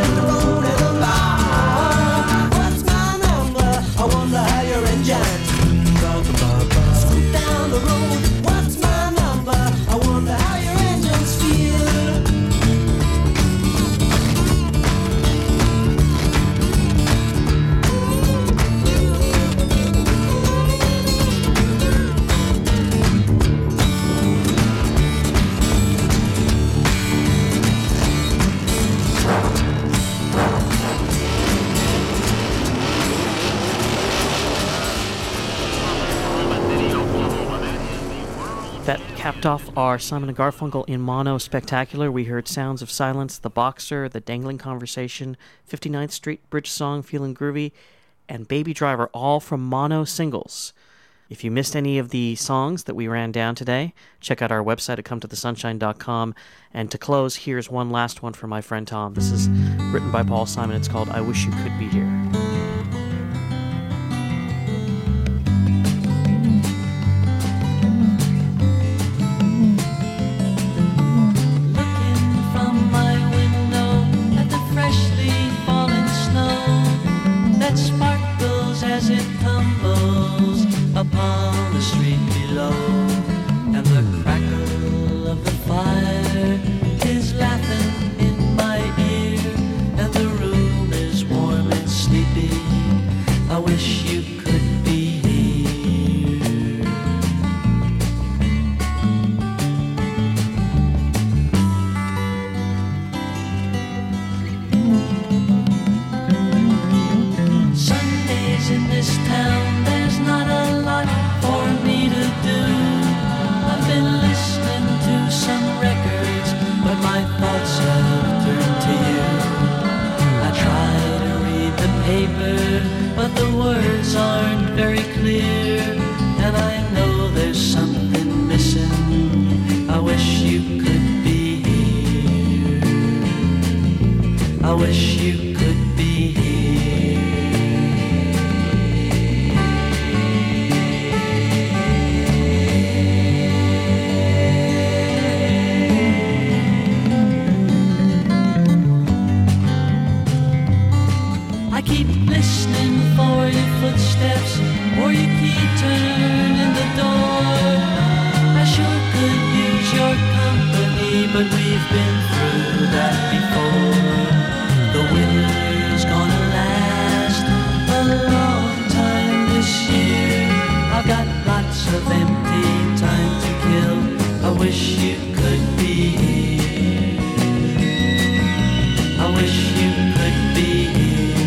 in the road in the bar. What's my number? I wonder how your engine. Scoot down the road. What's my number? I wonder how your engines feel. That capped off our Simon & Garfunkel in Mono Spectacular. We heard Sounds of Silence, The Boxer, The Dangling Conversation, 59th Street Bridge Song, Feeling Groovy, and Baby Driver, all from Mono Singles. If you missed any of the songs that we ran down today, check out our website at cometothesunshine.com. And to close, here's one last one for my friend Tom. This is written by Paul Simon. It's called I Wish You Could Be Here. Upon the street below, and the crackle of the fire is laughing in my ear, and the room is warm and sleepy. I wish you could be here. Sundays in this town, there's not a lot for me to do. I've been listening to some records, but my thoughts have turned to you. I try to read the paper, but the words aren't very clear, and I know there's something missing. I wish you could be here. I wish you could be here. Keep listening for your footsteps, or you keep turning the door. I sure could use your company, but we've been through that before. The winter's gonna last a long time this year. I've got lots of empty time to kill. I wish you could be here. I wish you could be here.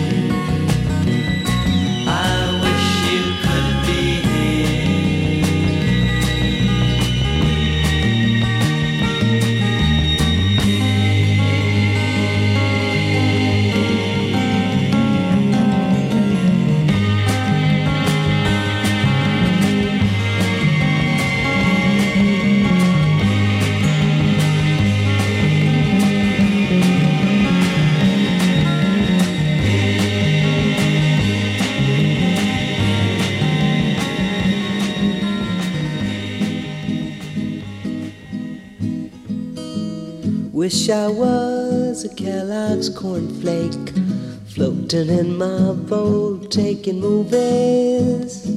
Wish I was a Kellogg's cornflake, floating in my boat, taking movies,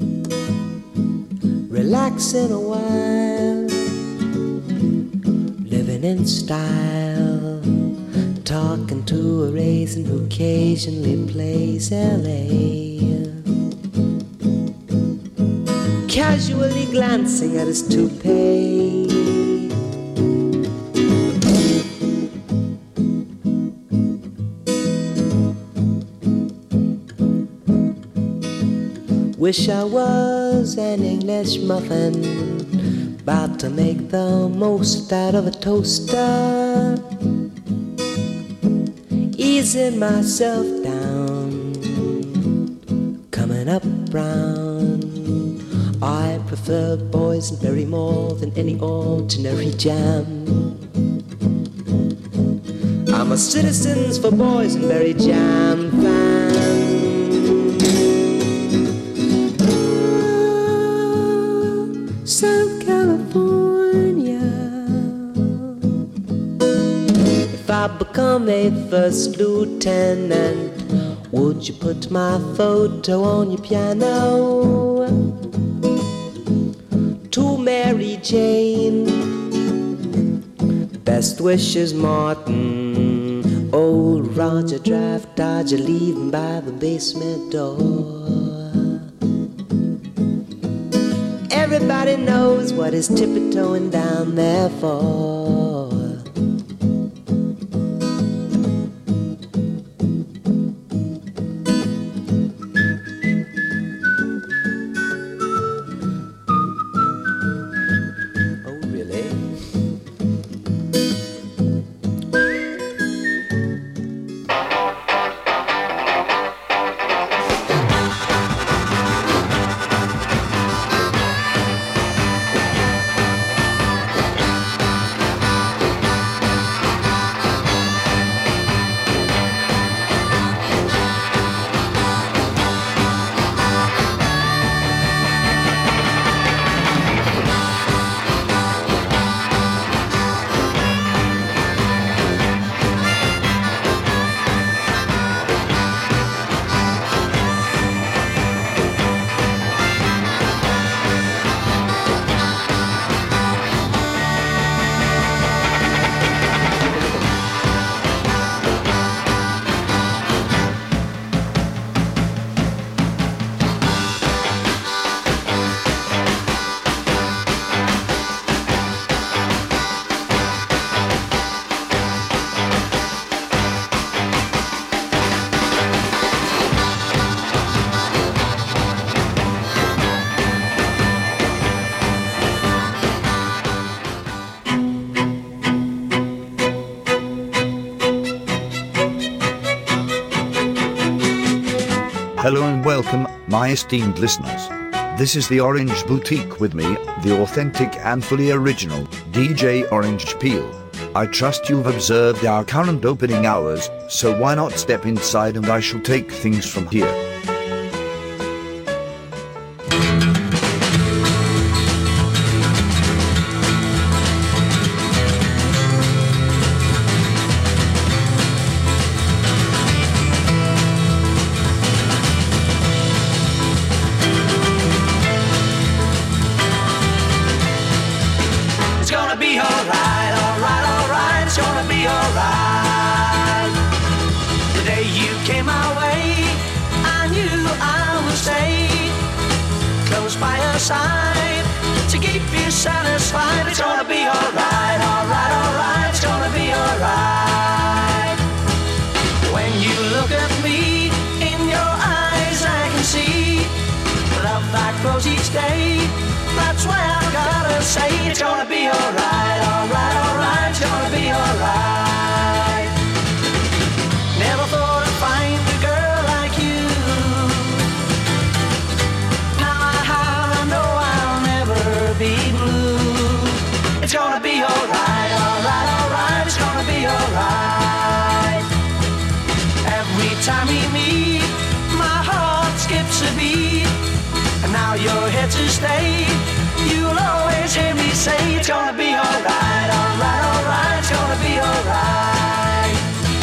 relaxing a while, living in style, talking to a raisin who occasionally plays L.A., casually glancing at his toupee. Wish I was an English muffin, about to make the most out of a toaster, easing myself down, coming up brown. I prefer boysenberry more than any ordinary jam. I'm a Citizens for Boysenberry Jam fan. South California. If I become Monday, First Lieutenant, would you put my photo on your piano? To Mary Jane, best wishes, Martin. Old Roger Draft Dodger leaving by the basement door. Everybody knows what he's tiptoeing down there for. Hello and welcome, my esteemed listeners. This is the Orange Boutique with me, the authentic and fully original DJ Orange Peel. I trust you've observed our current opening hours, so why not step inside and I shall take things from here. To keep you satisfied, it's gonna be alright, alright, alright, it's gonna be alright. When you look at me, in your eyes I can see love that grows each day. That's why I've gotta say it's gonna be alright, alright, alright, it's gonna be alright. Never thought I'd find a girl like you. Be blue. It's gonna be alright, alright, alright, it's gonna be alright. Every time we meet, my heart skips a beat. And now you're here to stay. You'll always hear me say it's gonna be alright, alright, alright, it's gonna be alright.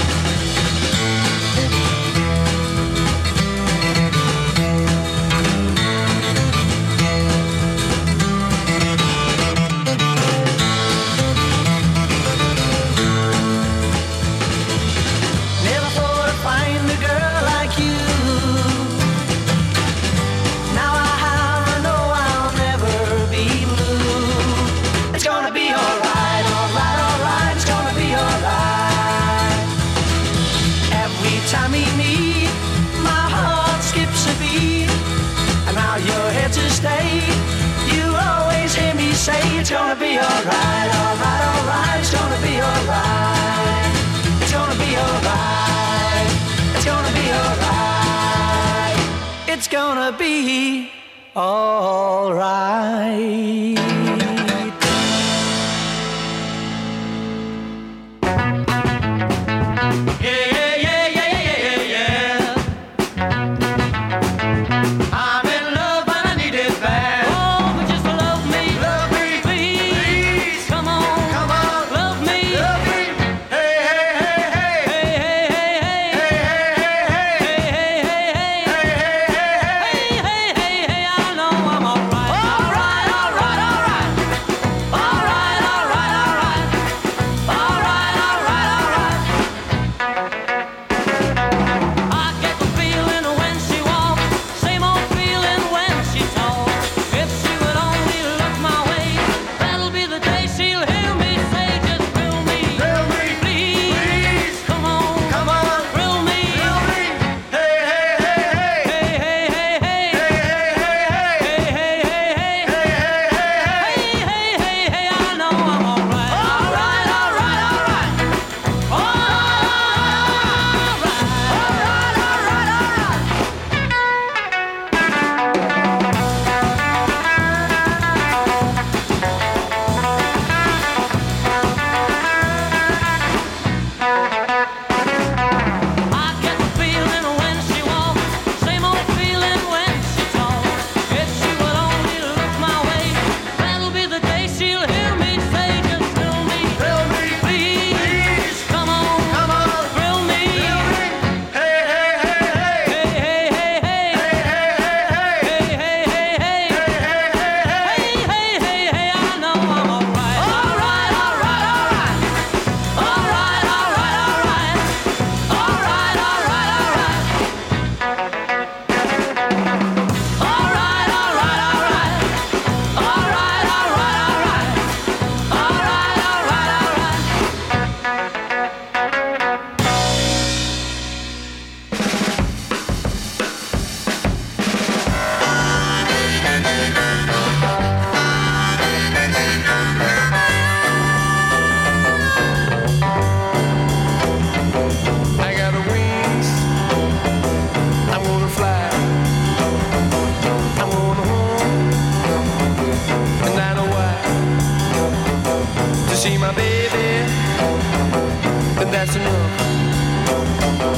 Time we meet, my heart skips a beat. And now you're here to stay. You'll always hear me say it's gonna be alright, alright, alright, it's gonna be alright. It's gonna be alright. It's gonna be alright. It's gonna be alright. Hey, hey, hey, hey, hey.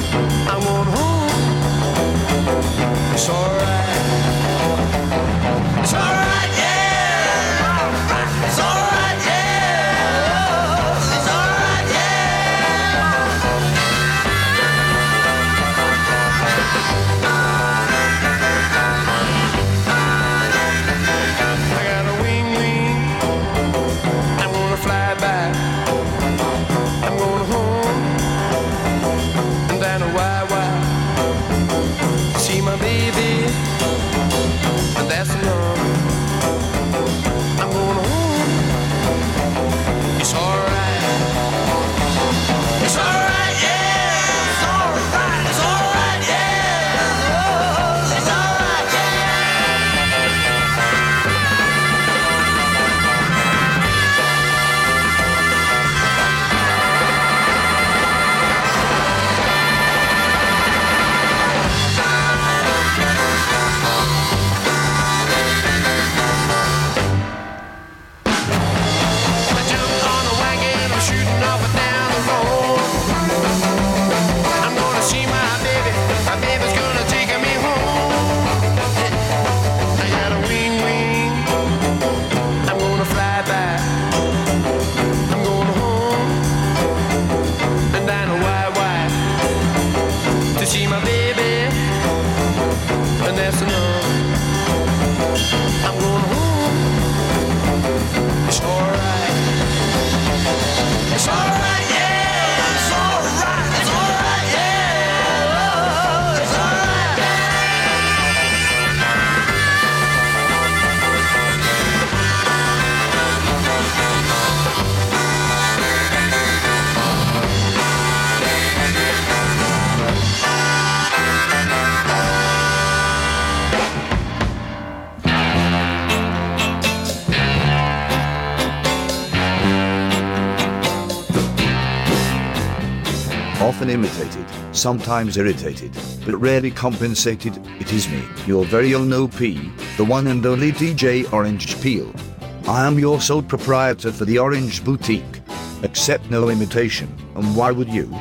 I'm going home. It's alright. It's alright, yeah. It's alright, yeah. It's alright, I got a wing. I'm gonna fly back. I'm going home. And down a wide. See my baby. And that's enough. I'm going home. It's alright. It's alright, yeah. It's alright. It's alright, yeah. Oh, it's alright, see my baby, and that's enough. I'm going home. It's alright. It's alright, yeah. It's alright. It's alright, yeah. Oh, it's alright. Often imitated, sometimes irritated, but rarely compensated, it is me, your very own OP, the one and only DJ Orange Peel. I am your sole proprietor for the Orange Boutique. Accept no imitation, and why would you?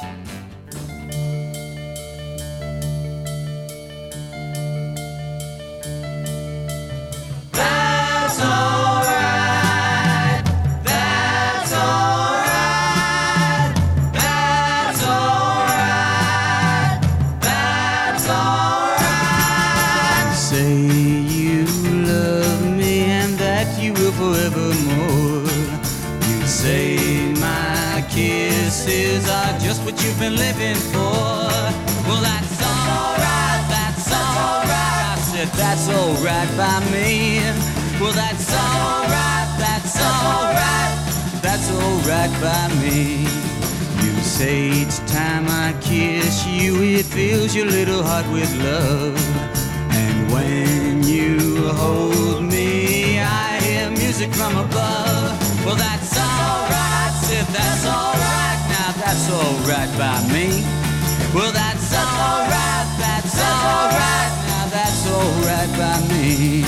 What you've been living for. Well, that's alright, that's alright. I said that's alright by me. Well, that's alright, that's alright. That's alright by me. You say each time I kiss you, it fills your little heart with love. And when you hold me, I hear music from above. Well, that's alright, I said that's alright. That's alright by me. Well, that's alright, that's alright. Now that's alright by me.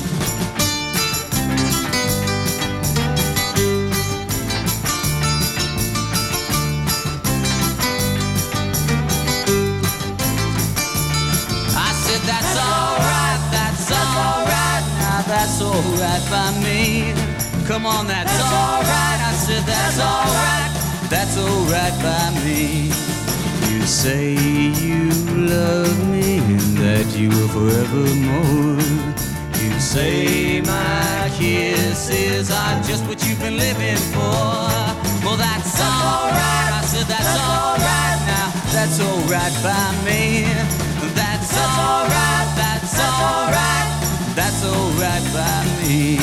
I said that's alright, that's alright. Now that's alright by me. Come on, that's alright. I said that's alright. That's alright by me. You say you love me and that you will forevermore. You say my kisses are just what you've been living for. Well, that's alright. I said that's alright now. That's alright by me. That's alright. That's alright. That's alright by me.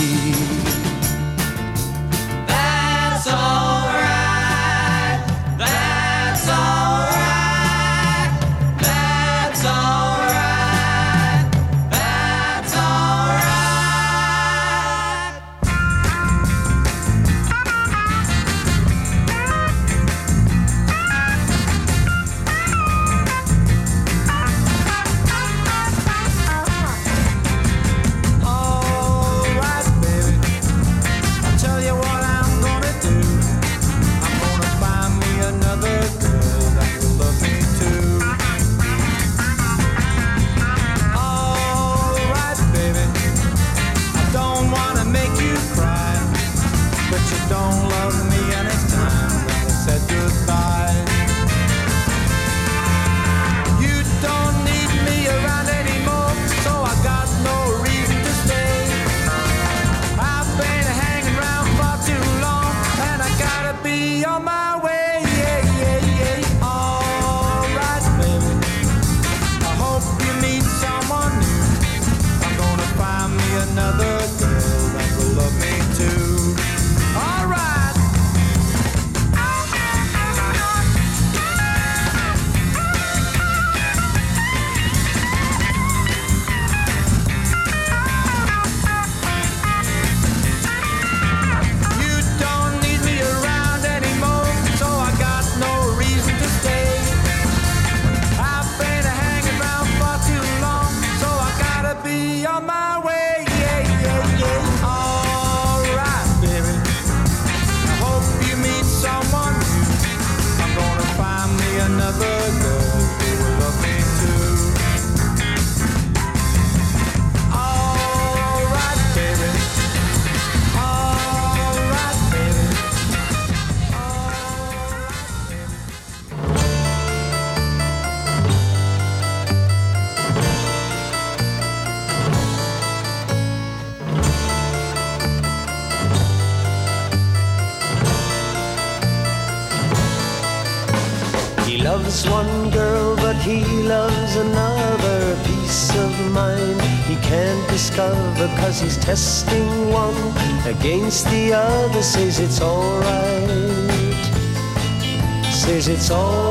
That's alright. That's alright. That's alright. That's alright. Alright, baby. loves one girl, but he loves another. Peace of mind he can't discover, 'cause he's testing one against the other. Says it's alright, says it's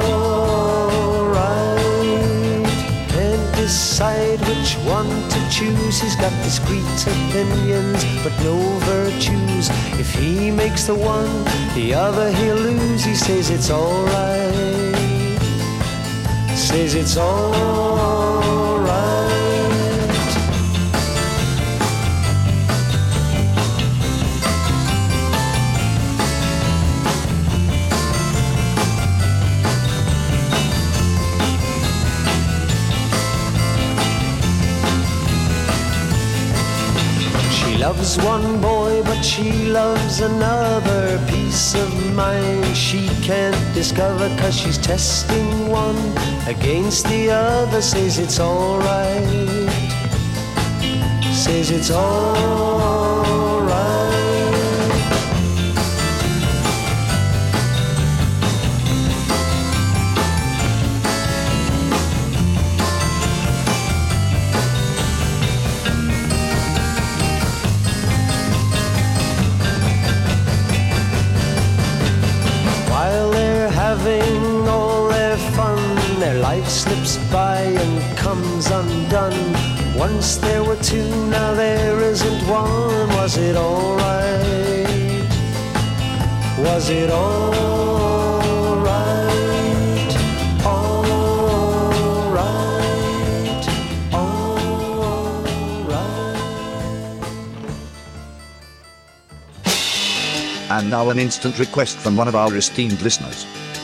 alright. Can't decide which one to choose. He's got discreet opinions but no virtues. If he makes the one, the other he'll lose. He says it's alright, says it's alright. She loves one boy, but she loves another. Peace of mind she can't discover, 'cause she's testing one against the other. Says it's alright, says it's alright. Having all their fun, their life slips by and comes undone. Once there were two, now there isn't one. Was it alright? Was it alright? Alright, alright. And now an instant request from one of our esteemed listeners.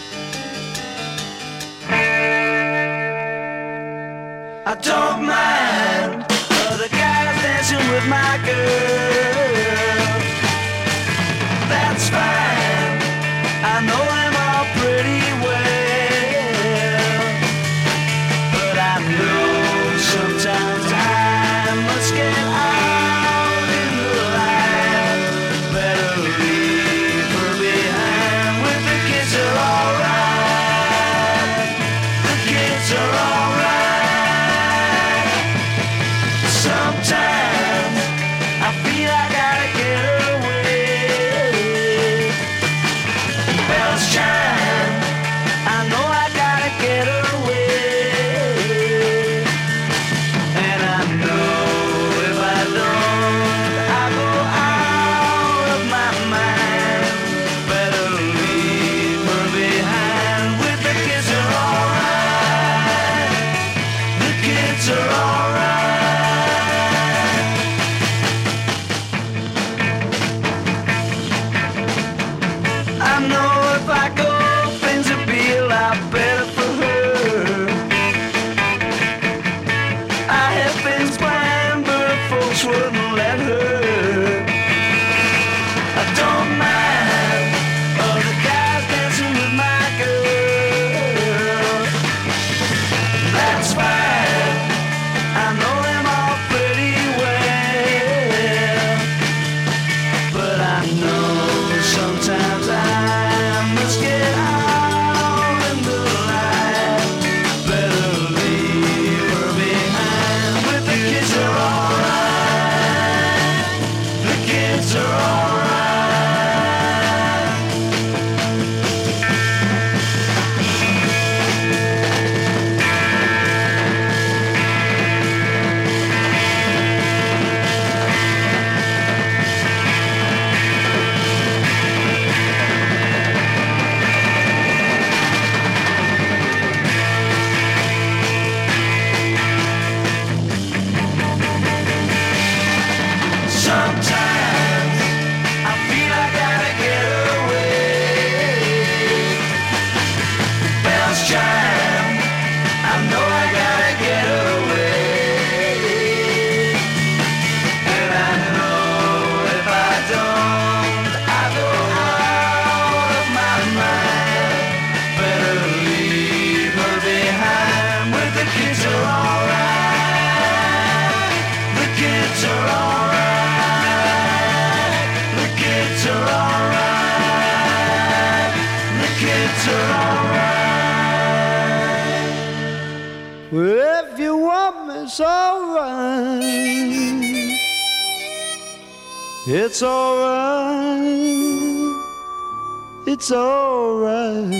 I don't mind other guys dancing with my girl. That's fine, I know them all pretty well. But I know sometimes I must get out in the light. Better leave her behind with the kids are alright. The kids are alright. Sometimes I feel I gotta get away. Bells chime, I know I gotta get away. And I know if I don't, I go out of my mind. Better leave her behind with the kids are alright. The kids are alright. I know if I go, things will be a lot better for her. I had things planned, but folks wouldn't let her. I don't mind other guys dancing with my girl. That's fine, I know them all pretty well. But I know sometimes I must get out in the light. Better leave her behind with the kids are alright. The kids are alright. Sometimes I feel I gotta get away. Bells chime, I know I gotta get away. And I know if I don't, I go out of my mind. Better leave her behind with the kids are alright. The kids are alright. The kids are alright. The kids are alright. Well, if you want me, it's alright. It's alright. It's alright.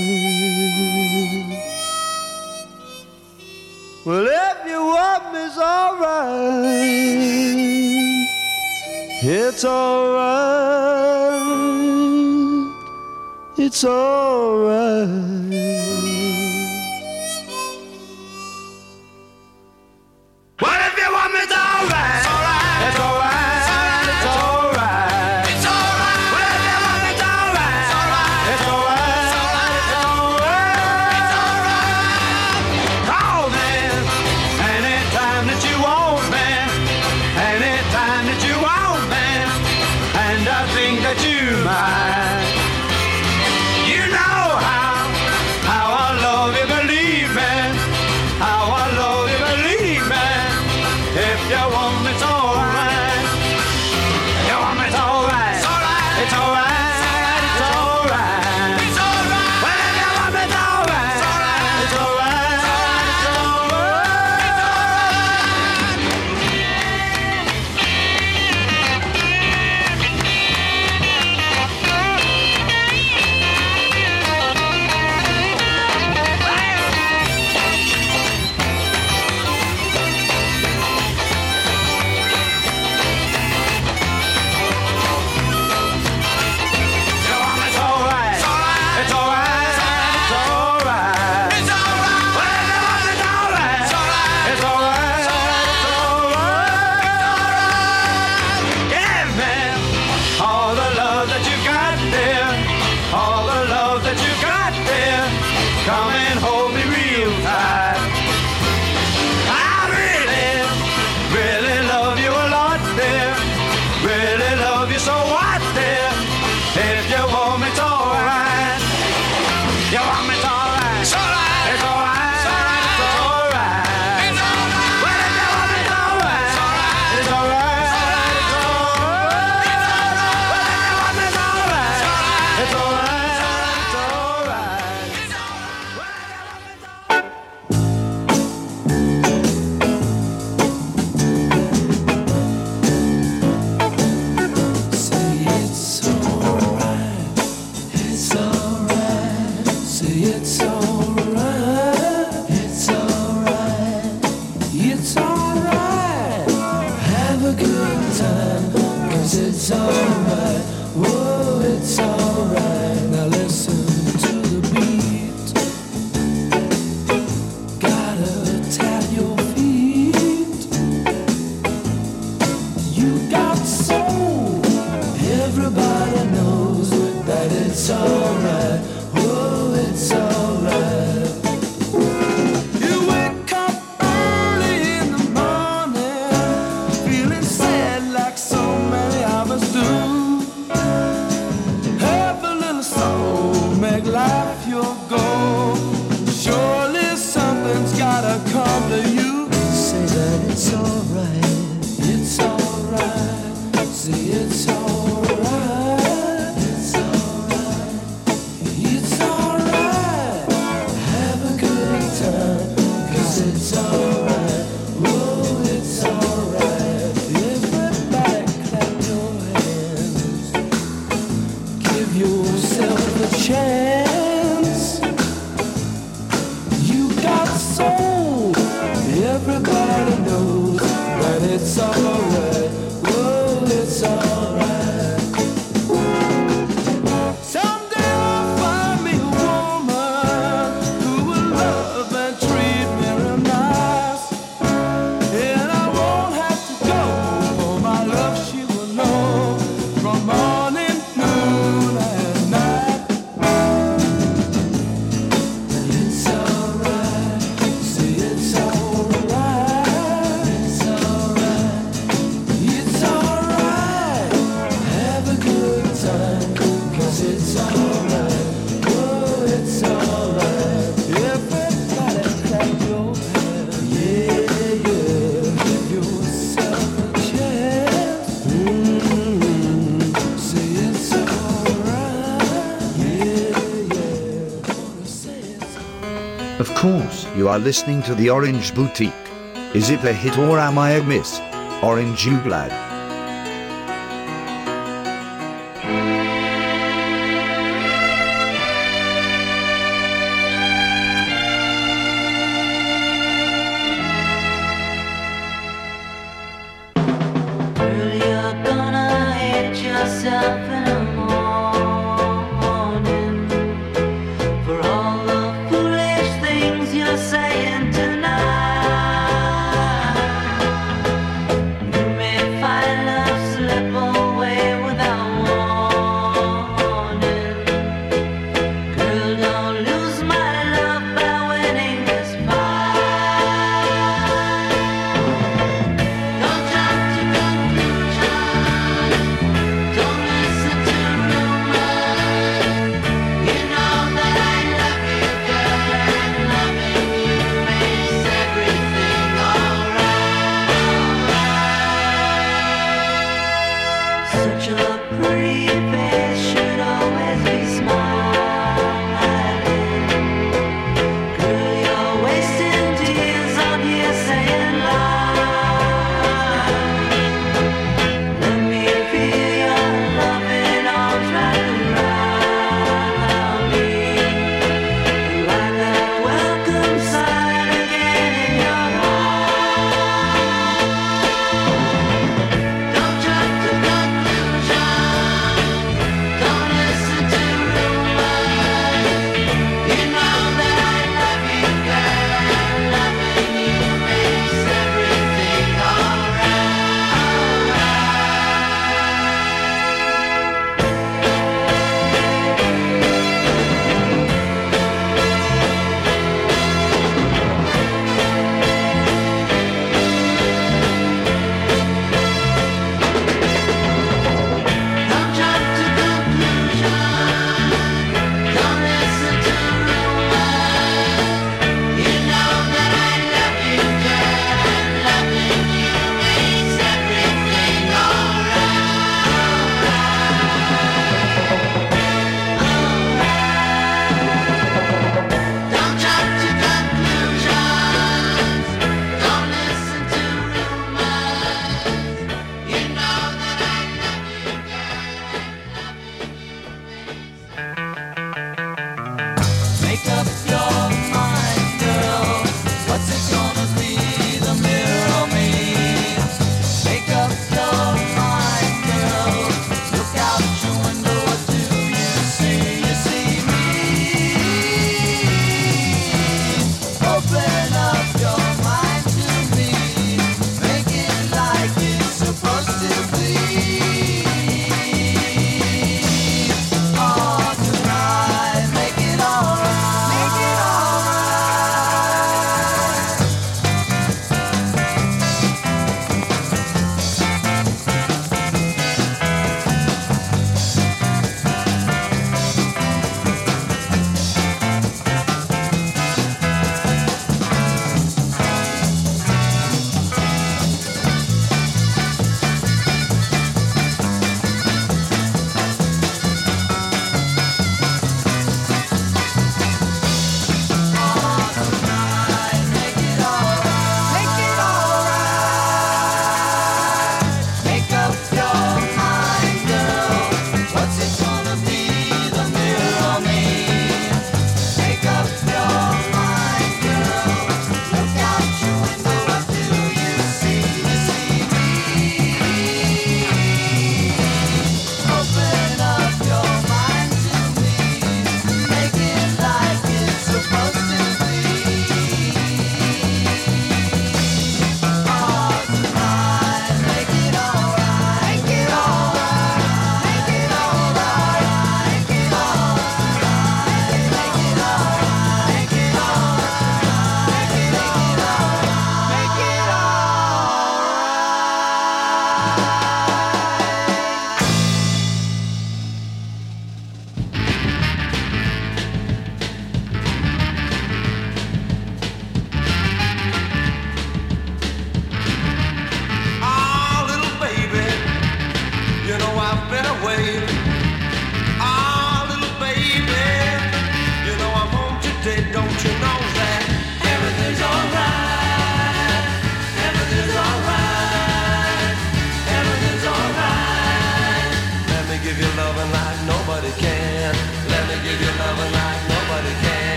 Well, if you want me, it's alright. It's alright. It's alright. Well, if you want me, it's alright. It's alright. It's alright. It's alright. It's alright. Well, if you want me, it's alright. It's alright. It's alright. It's alright. It's alright. Call me anytime that you want me. Anytime that you want me. And I think that you might. You know how I love you, believe me. How I love you, believe me. If you want me, it's alright. You want me, it's alright. It's alright. It's alright. It's alright. It's alright. Well, if you want me, it's alright. It's alright. It's alright. It's come and hold me real tight. I really, really love you a lot, dear. Really love you so what, dear? If you want me, it's alright. You want me, it's alright. It's alright. It's alright. It's alright. It's alright. It's alright. Well, if you want me, it's alright. It's alright. It's alright. It's alright. It's alright. Well, if you want me, it's alright. It's alright. It's alright. It's alright, whoa, it's alright. Now listen to the beat. Gotta tap your feet. You got soul. Everybody knows that it's alright, whoa, it's alright. You wake up early in the morning, feeling sad like so many of us do. Have a little soul, make life your goal. Surely something's gotta come to you. Say that it's alright. It's alright. Say it's alright. It's alright. It's alright. Have a good time, 'cause it's alright. Whoa, it's alright. Everybody clap your hands. Give yourself a chance. You got soul. Everybody knows that it's alright. Whoa, it's alright. Someday I'll find me a woman who will love and treat me real nice. And I won't have to go for my love, she will know from morning, noon, and night. It's alright, say it's alright. It's alright, it's alright. Have a good time, 'cause it's alright. Oh, it's alright. Everybody clap your hands. Yeah, yeah. Give yourself a chance. Say it's alright. Yeah, yeah. Gonna say it's alright. Of course, you are listening to the Orange Boutique. Is it a hit or am I a miss? Orange you glad? You're gonna hate yourself in the morning for all the foolish things you're saying tonight. You may find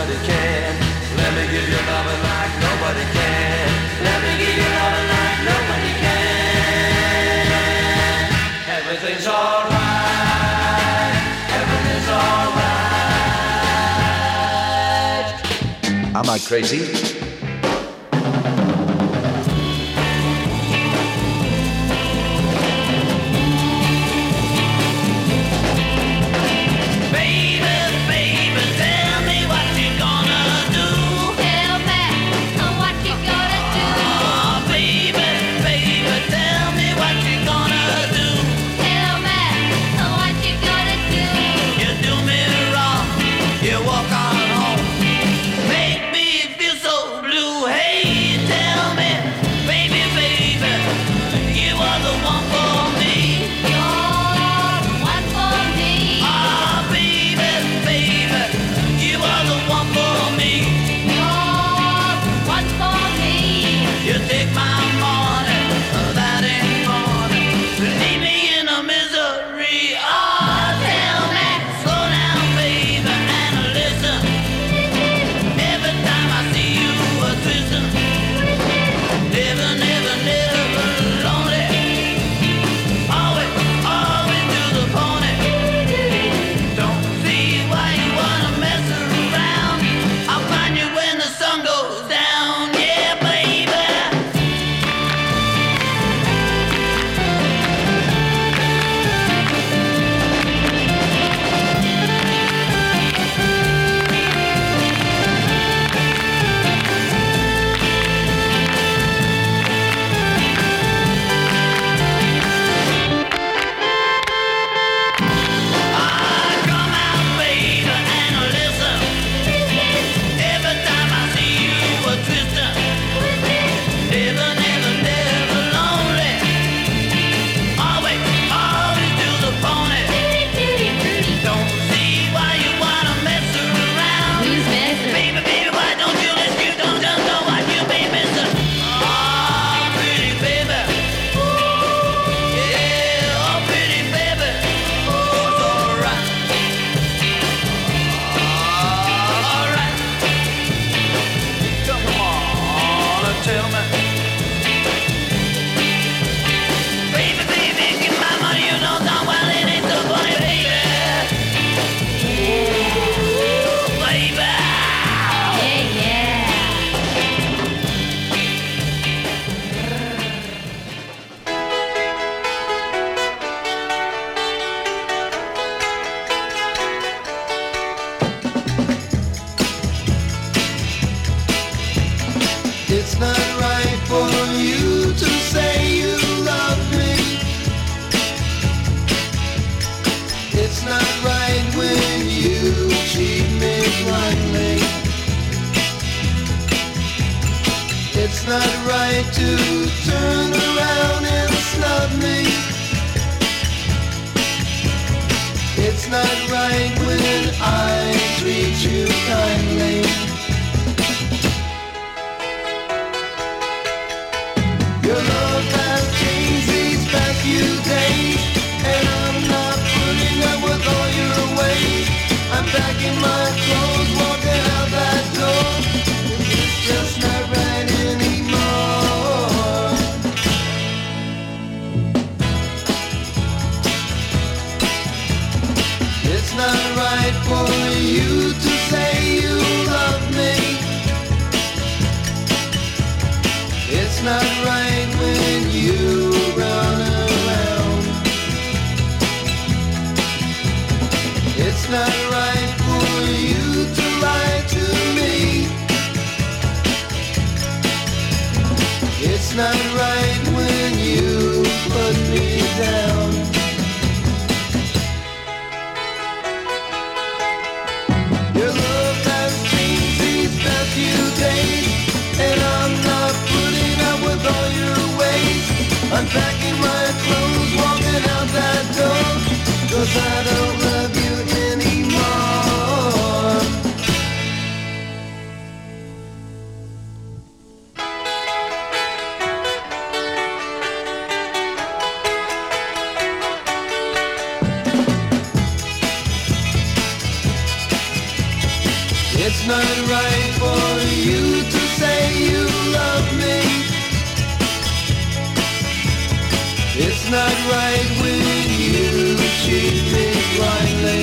nobody can. Let me give you loving like nobody can. Let me give you loving like nobody can. Everything's alright. Everything's alright. Am I crazy? not right for you to say you love me. It's not right when you treat me blindly.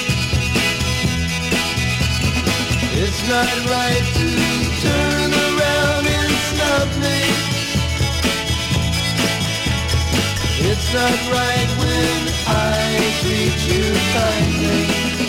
It's not right to turn around and snub me. It's not right when I treat you kindly.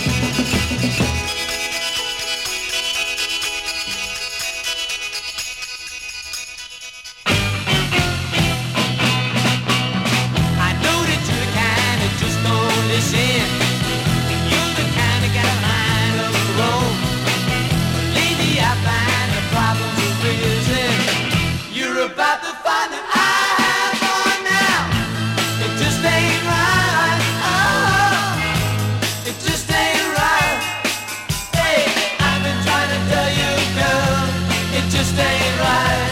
I know that you're the kind that just don't listen. You're the kind that got a mind of your own. Lately I find the problems are risen. You're about to find that I have one now. It just ain't right. Oh, it just ain't right. Hey, I've been trying to tell you, girl, it just ain't right.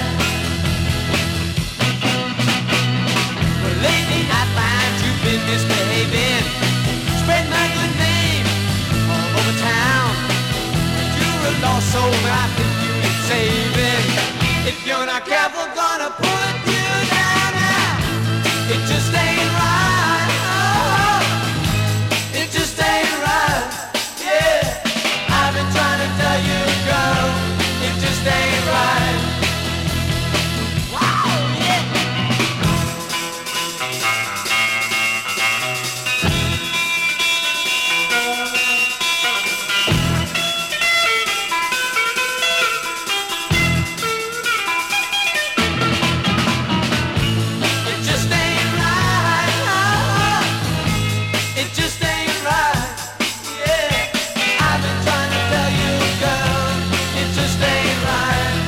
But lately I find you've been misbehaving, spreading my good name all over town. You're a lost soul, I think you need saving. If you're not careful, gonna put you down now. It just ain't right. Oh, it just ain't right. Yeah, I've been trying to tell you, girl, it just ain't right. Wow, yeah. It just ain't right. Oh, it just ain't right. Yeah, I've been trying to tell you, girl, it just ain't right.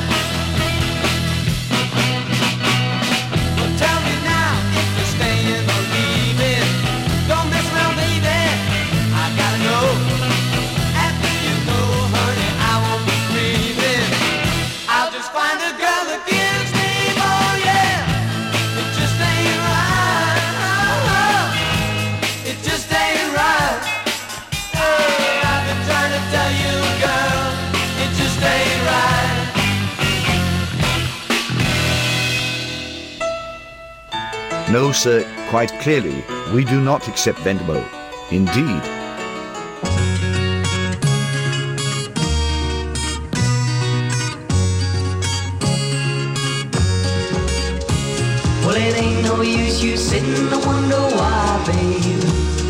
Well, tell me now if you're staying or leaving. Don't mess around, baby. I gotta know. After you go, honey, I won't be grieving. I'll just find a girl that gives me more, yeah. It just ain't right. Oh, it just ain't right. Hey, I've been trying to tell you, girl, it just ain't right. No, sir, quite clearly, we do not accept Venmo. Indeed. Well, it ain't no use you sitting and wonder why, babe.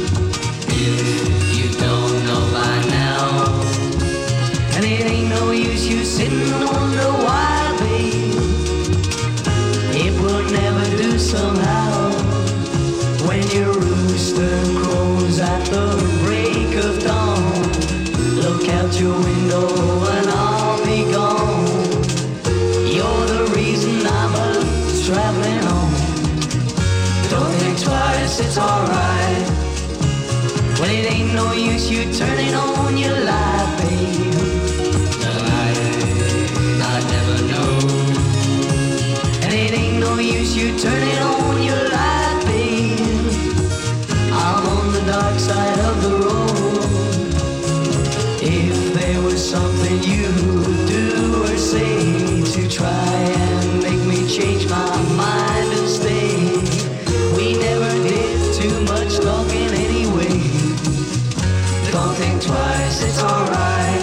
If you don't know by now. And it ain't no use you sitting and wonder why, babe. It will never do somehow. When your rooster crows at the break of dawn, look out your window and I'll be gone. You're the reason I'm traveling on. Don't think twice, it's alright. Well, it ain't no use you turning on your light, babe. I never know. And it ain't no use you turning on your light, babe. I'm on the dark side of the road. If there was something you would do or say to try and make me change my mind and stay, we never did too much talking anyway. Don't think twice, it's alright.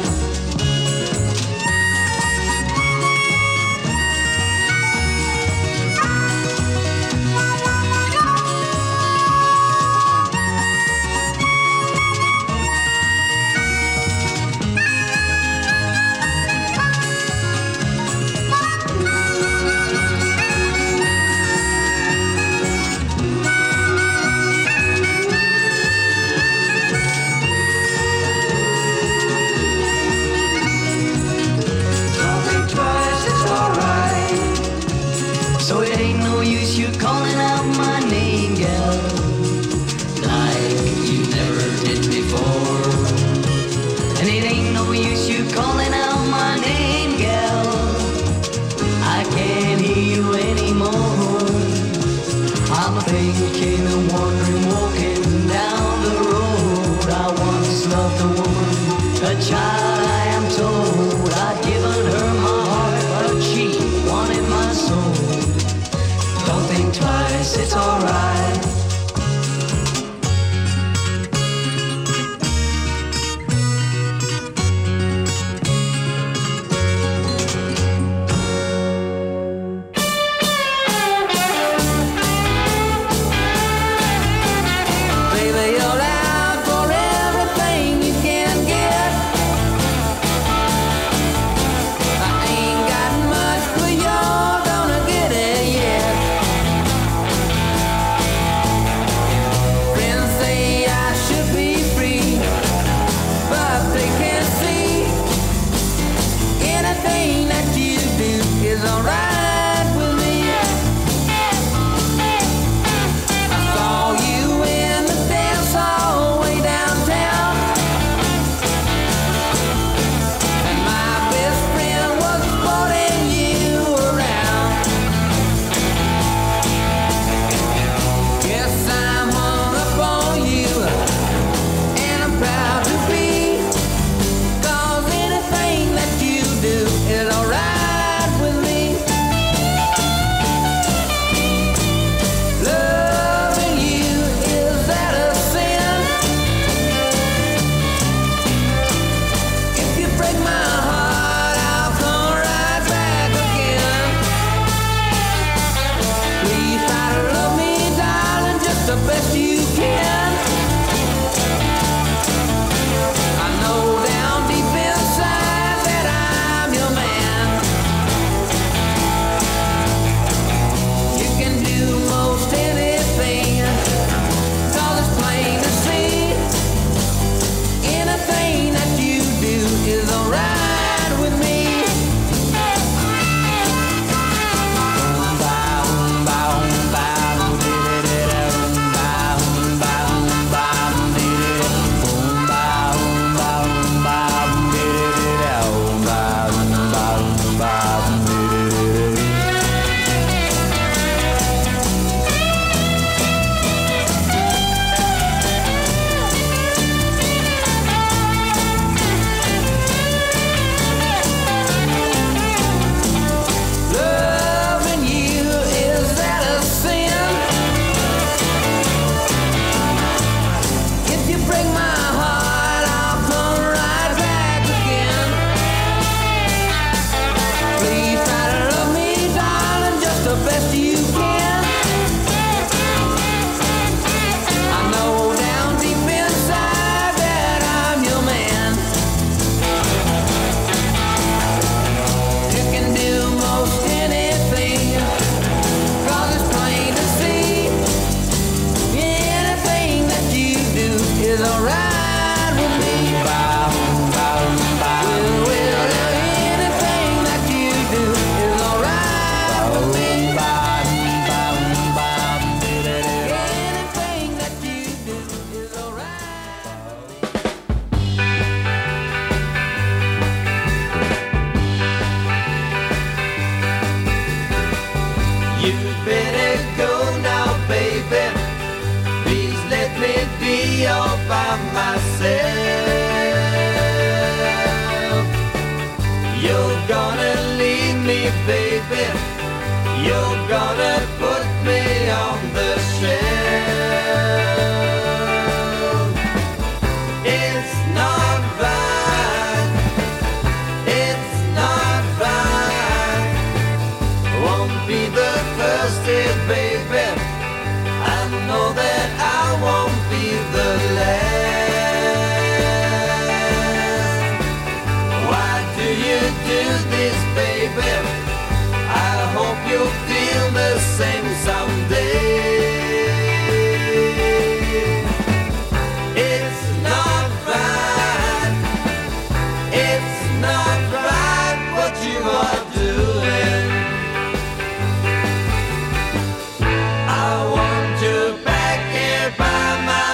So it ain't no use you calling out my name, gal, like you never did before. And it ain't no use you calling out my name, gal, I can't hear you anymore. I'm thinking and wondering, walking down the road. I once loved a woman, a child I am told. by myself. You're gonna leave me, baby. You're gonna put me on the shelf. It's not right. It's not right. Won't be the first day, baby. I know that I won't be the last. Why do you do this, baby? I hope you'll feel the same someday. It's not right. It's not right what you are doing. I want you back here by my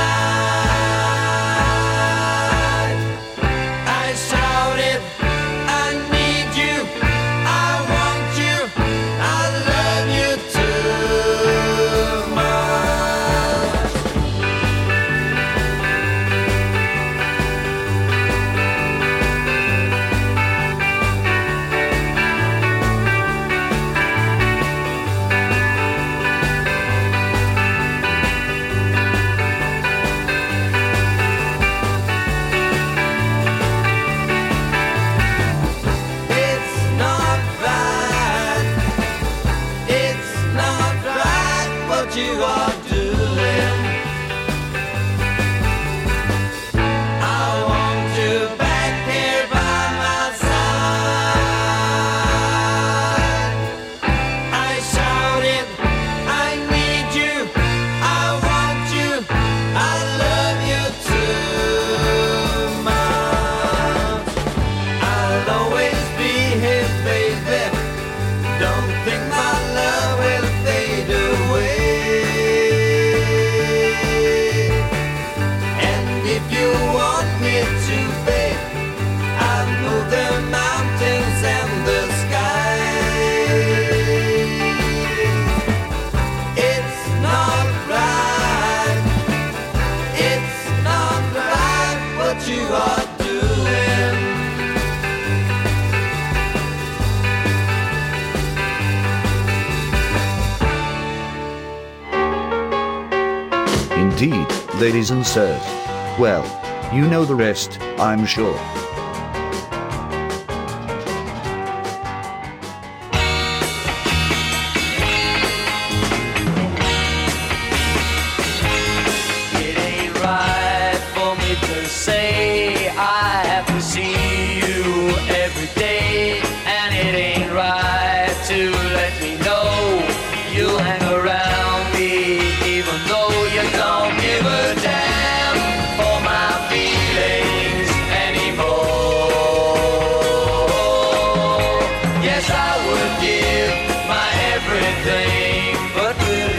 side. I shouted, I need you, I want you, I love you too much. It's not right. It's not right what you are doing. I want you back here by my side. I shouted, I need you, I want you, I love you too much. I'll always be here, baby. Don't think my love will fade away. And if you want me to, babe, I'll move the mountains and the sky. It's not right. It's not right what you are doing. Indeed, ladies and sirs. Well, you know the rest, I'm sure. It ain't right for me to say I have to see you every day, and it ain't right to let me know you hang around me, even though you don't give a damn for my feelings anymore. Yes, I would give my everything, but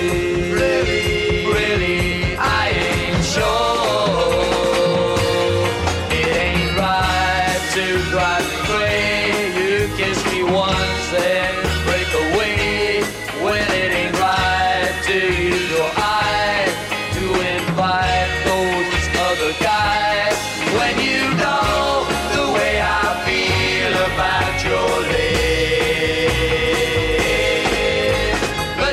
really, I ain't sure. It ain't right to drive me crazy. You kiss me once, then break away. When it ain't right to use your eyes to invite those other guys. When you know the way I feel about your lips.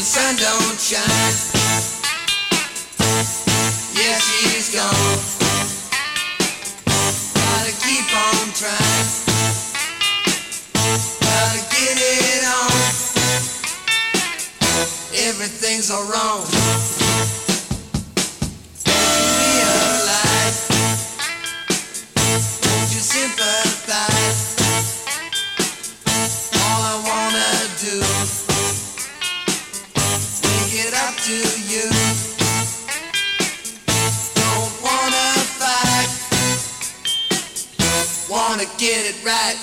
the sun don't shine. Yeah, she's gone. Gotta keep on trying. Gotta get it on. Everything's all wrong. Realize. Won't you sympathize? All I wanna do, make it up to you. Don't wanna fight, wanna get it right.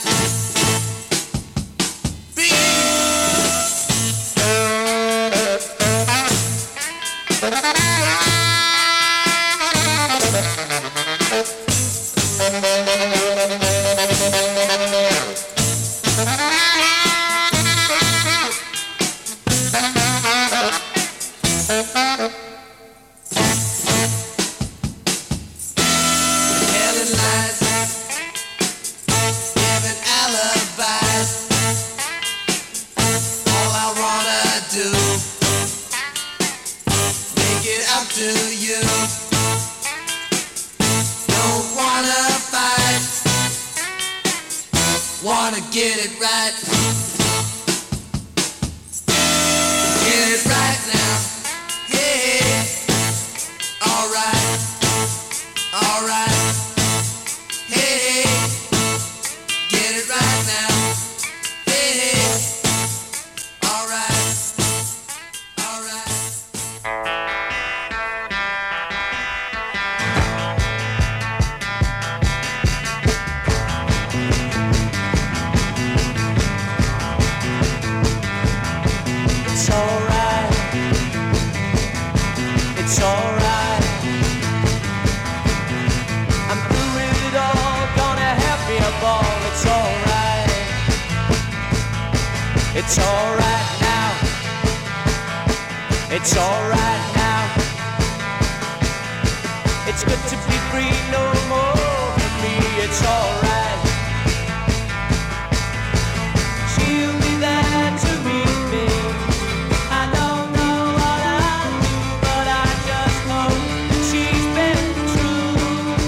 Telling lies, giving alibis. All I wanna do, make it up to you. Don't wanna fight, wanna get it right. Get it right now. Hey, alright, alright. Hey, get it right now. Hey, alright, alright. It's alright. It's alright. I'm through with it all. Gonna have me a ball. It's alright. It's alright now. It's alright now. It's good to be free. No more for me. It's alright. She'll be there to meet me. I don't know what I'll do, but I just know that she's been true.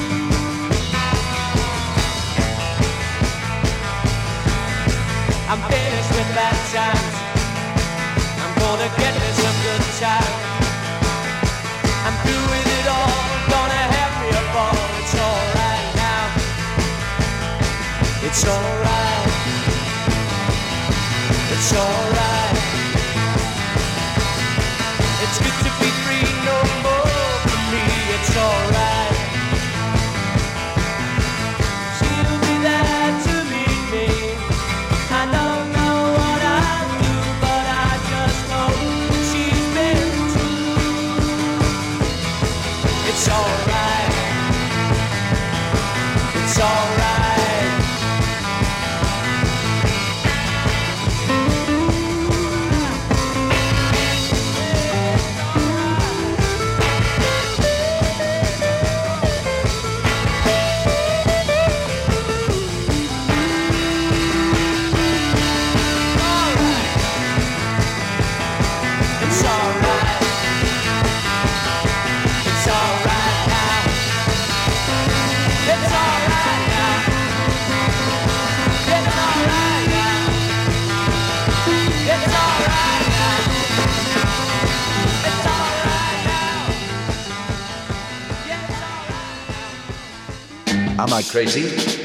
I'm finished with bad times. I'm gonna get me some good times. I'm through with it all. Gonna have me a ball. It's alright now. It's alright. It's alright. It's good to be free, no more for me. It's alright. She'll be there to meet me. I don't know what I'll do, but I just know she's been true. It's alright. It's alright. It's alright. It's alright now. It's alright now. It's alright now. It's alright now. It's alright now. Yeah, it's alright now. Am I crazy?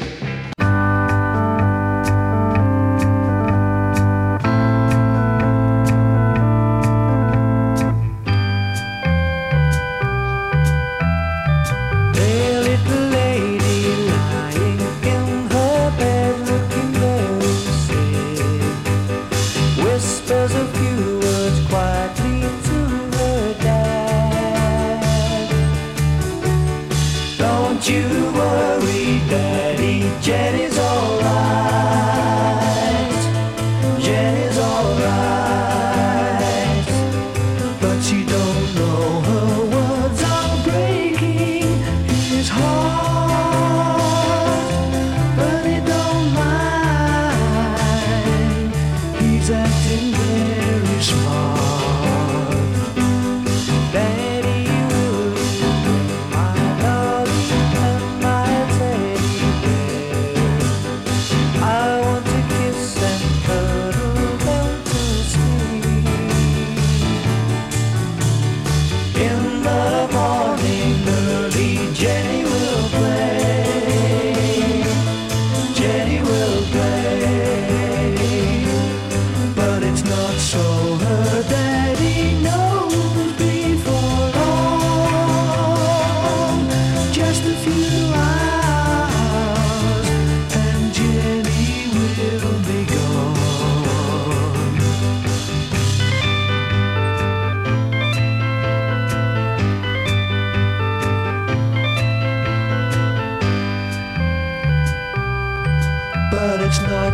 There, little lady lying in her bed, looking very sad. Whispers a few words quietly to her dad. Don't you worry, Daddy,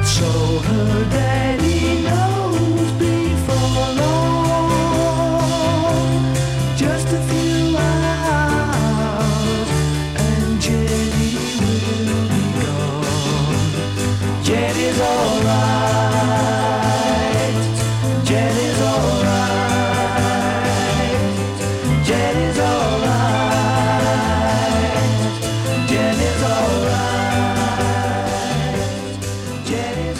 So her daddy knows before long, just a few hours, and Jenny will be gone. Jenny's alright. Jenny's alright. Jenny's alright. Jenny's alright. Jenny's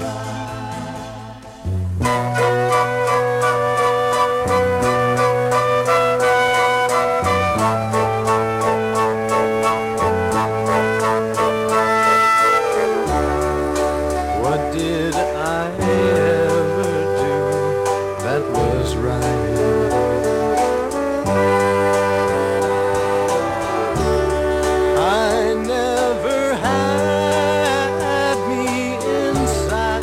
What did I ever do that was right? I never had me inside.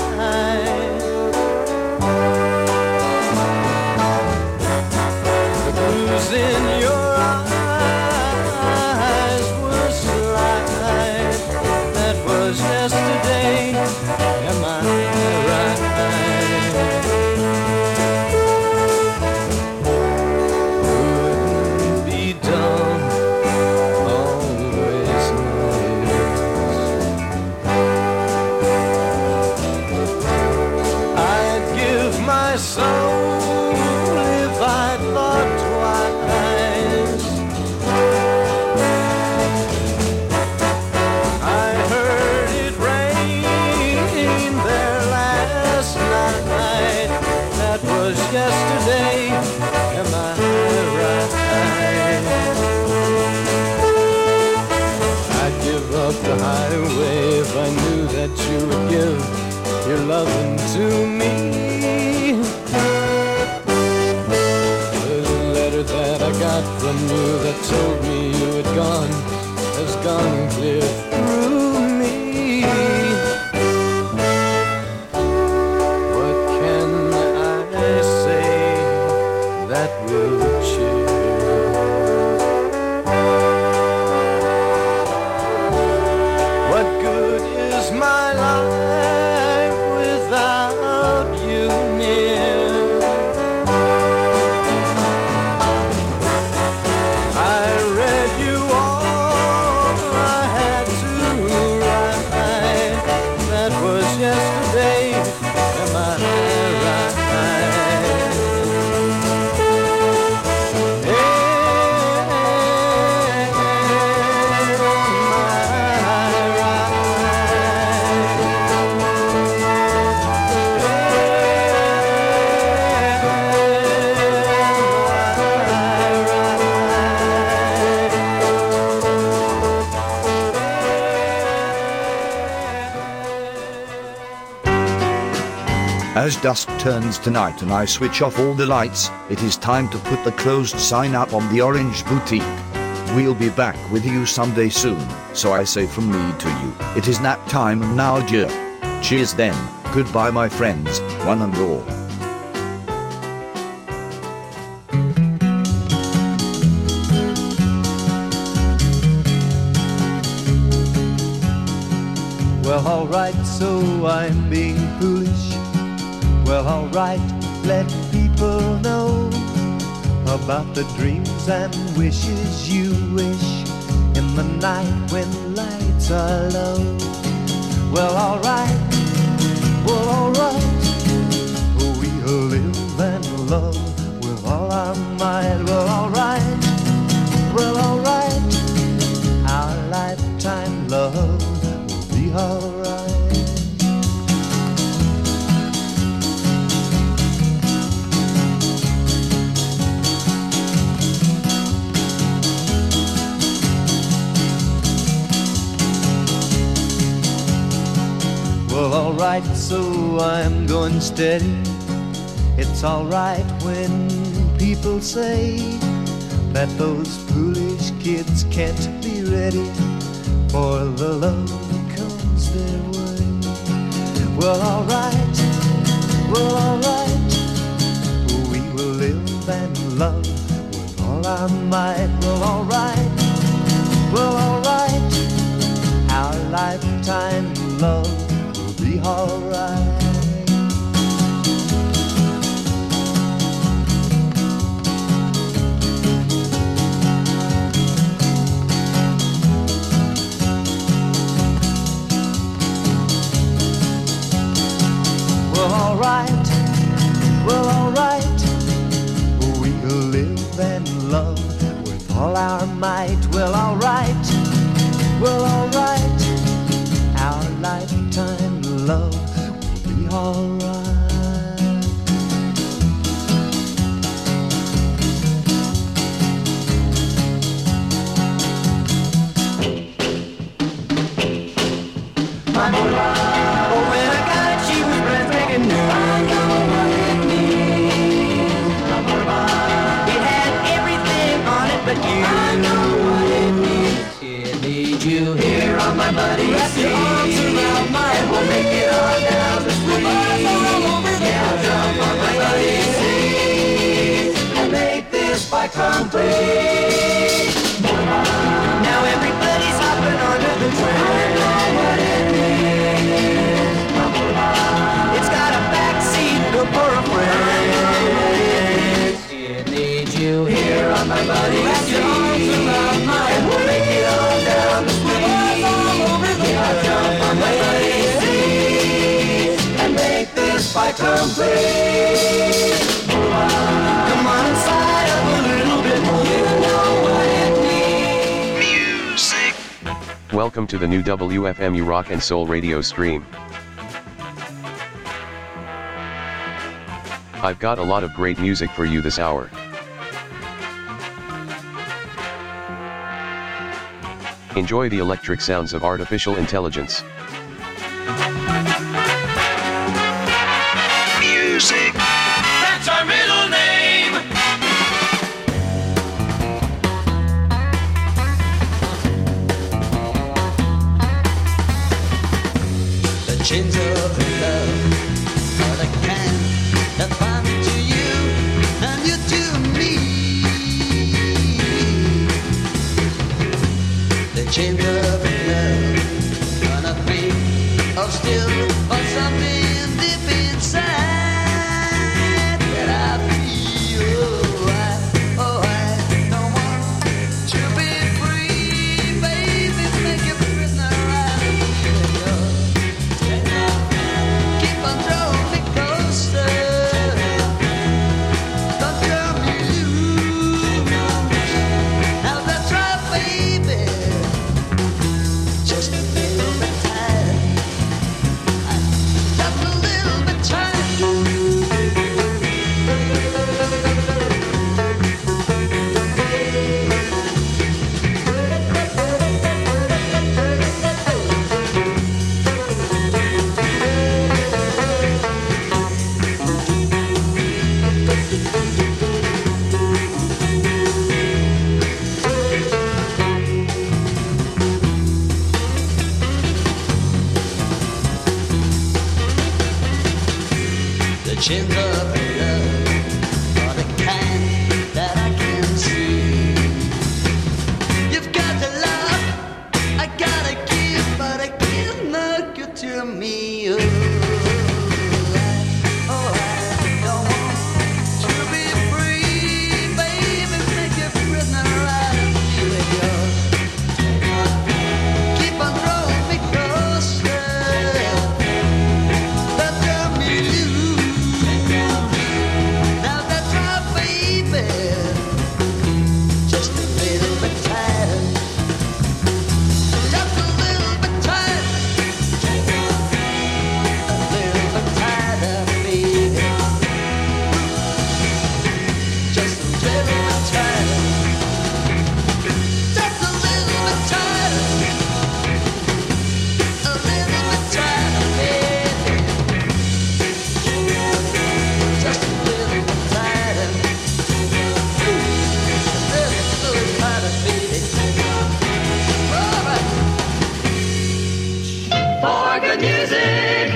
The blues in your eyes were slight. That was yesterday. Am I right? Couldn't be done, always nice. I'd give my soul if I thought twice. I heard it rain there last night. That was yesterday. Am I right? I'd give up the highway if I knew that you would give your loving to me. The letter that I got from you that told me you had gone has gone clear through me. What can I say that will cheer? What good is my life without you near? I read you all I had to write. That was yesterday. Am I right? As dusk turns tonight and I switch off all the lights, it is time to put the closed sign up on the Orange Boutique. We'll be back with you someday soon, so I say from me to you, it is nap time and now adieu. Cheers then, goodbye my friends, one and all. Well, alright, so I'm being foolish. Well, alright, let people know about the dreams and wishes you wish in the night when lights are low. Well, alright, we'll live and love with all our might. Well, alright, our lifetime love will be alright. Well, alright, so I'm going steady. It's alright when people say that those foolish kids can't be ready for the love that comes their way. Well, alright, we will live and love with all our might. Well, alright, our lifetime love will be alright. Well, alright, well, alright. We'll live and love with all our might. Well, alright, well, alright. Our lifetime love will be alright. When I got it, she was breathtaking new. I know what it means. It had everything on it but you. I know what it means. It needs you here on my buddy's seat. And we'll make it on down the street. Yeah, I'll jump on my buddy's seat and make this fight complete. Now everybody's hopping onto the train. I know what it means. It's got a backseat built for a friend. It needs you here on my buddy's seat. And we'll make it on down the street. Yeah, I'll jump on my buddy's seat and make this fight complete. Come on inside up a little bit more. You know what it means. Music. Welcome to the new WFMU Rock and Soul radio stream. I've got a lot of great music for you this hour. Enjoy the electric sounds of artificial intelligence. Music. That's our middle name. The chains of love are the kind that bind me to you and you to me. The chains of love are a thing of still or something deep inside that I feel. I don't want to be free, baby, make you prisoner out of you. Keep on drawing me closer. Don't draw me loose. Now that's right, baby. Just a little bit tired. Just a little bit tired. The chains of love are the kind that I can see. You've got to love, I gotta give, but I cannot get to me. I don't want to be free, baby, make you prisoner out of you. Keep on drawing me closer. Don't draw me loose. Now that's right, baby. Just a little bit tired. Just a little bit tired. A little bit tired, baby. Just a little bit tired. Just a little bit tired. A little bit tired, baby. Just a little bit tired. A little tired, baby. All right. For good music,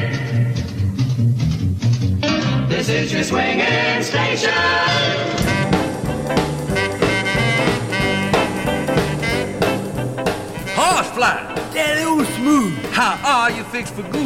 this is your swinging station. Horsefly, that old smooth. How are you fixed for goose?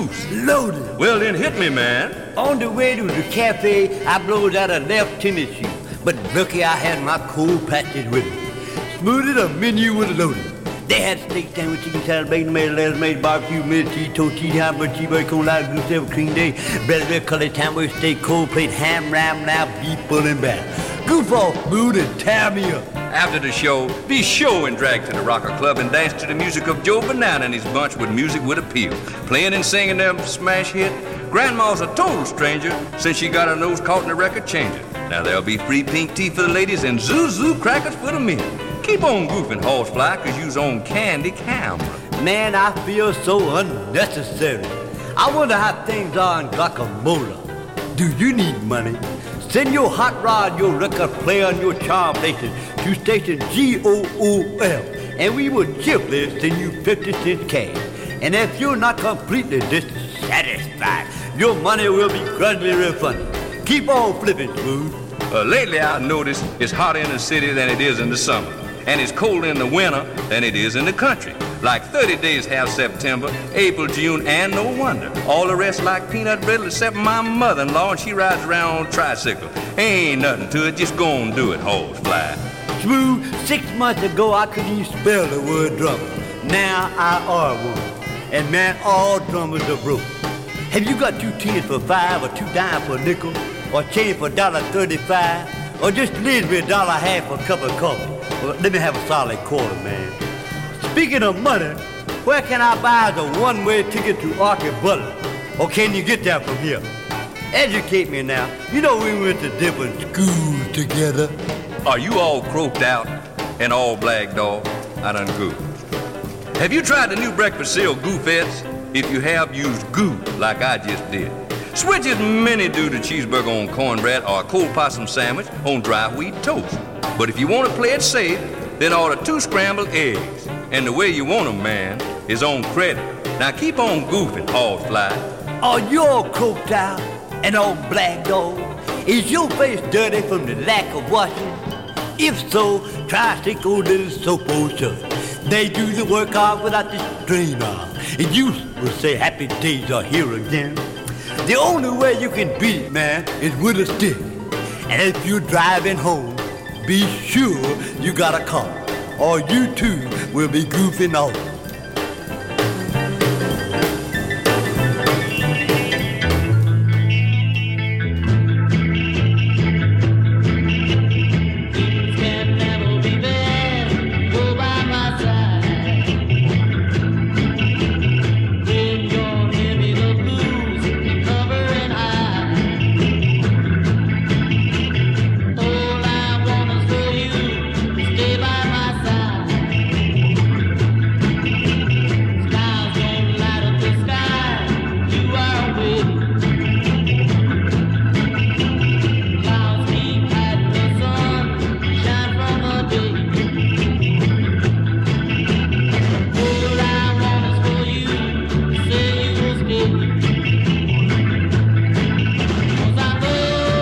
loaded. Well, then hit me, man. On the way to the cafe, I blowed out a left tennis shoe. But lucky I had my cold patches with me. Smoothed a menu was loaded. They had steak sandwich, chicken salad, bacon, tomato, lettuce, made barbecue, meat, cheese, toast, cheese, hamburger, cheeseburger, cone, light, goose, silver, cream day, bread, red, colored, hamburger, steak, cold plate, ham, ram, now beef, bull, and batter. Goof off, mood, and tear me up. After the show, be sure and drag to the Rocker Club and dance to the music of Joe Banana and his bunch with music with appeal. Playing and singing their smash hit, Grandma's a total stranger since she got her nose caught in the record changer. Now there'll be free pink tea for the ladies and zoo crackers for the men. Keep on goofing, Horsefly, cause you's on candy camera. Man, I feel so unnecessary. I wonder how things are in Guacamole. Do you need money? Send your hot rod, your record player, and your charm station to station GOOL, and we will cheerfully send you 50 cents cash. And if you're not completely dissatisfied, your money will be gradually refunded. Keep on flipping, Smooth. Lately, I've noticed it's hotter in the city than it is in the summer, and it's colder in the winter than it is in the country. Like 30 days have September, April, June, and no wonder. All the rest like peanut brittle except my mother-in-law, and she rides around on a tricycle. Ain't nothing to it, just go and do it, Horsefly. Smooth, 6 months ago I couldn't even spell the word drummer. Now I are one. And man, all drummers are broke. Have you got 2 tens for 5 or 2 dimes for a nickel? Or change for $1.35? Or just leave me $1.50 for a cup of coffee? Well, let me have a solid quarter, man. Speaking of money, where can I buy the one-way ticket to Archie Butler? Or can you get that from here? Educate me now. You know we went to different schools together. Are you all croaked out and all black dog? I done goofed. Have you tried the new breakfast cereal Goofettes? If you have, use goo like I just did. Switch as many do the cheeseburger on cornbread or a cold possum sandwich on dry wheat toast. But if you want to play it safe, then order 2 scrambled eggs. And the way you want them, man, is on credit. Now keep on goofing, Horsefly. Are you all croaked out and all black dog? Is your face dirty from the lack of washing? If so, try stick old little soap old shirt. They do the work hard without the strain on. And you will say happy days are here again. The only way you can beat it, man, is with a stick. And if you're driving home, be sure you got a car, or you too will be goofing off.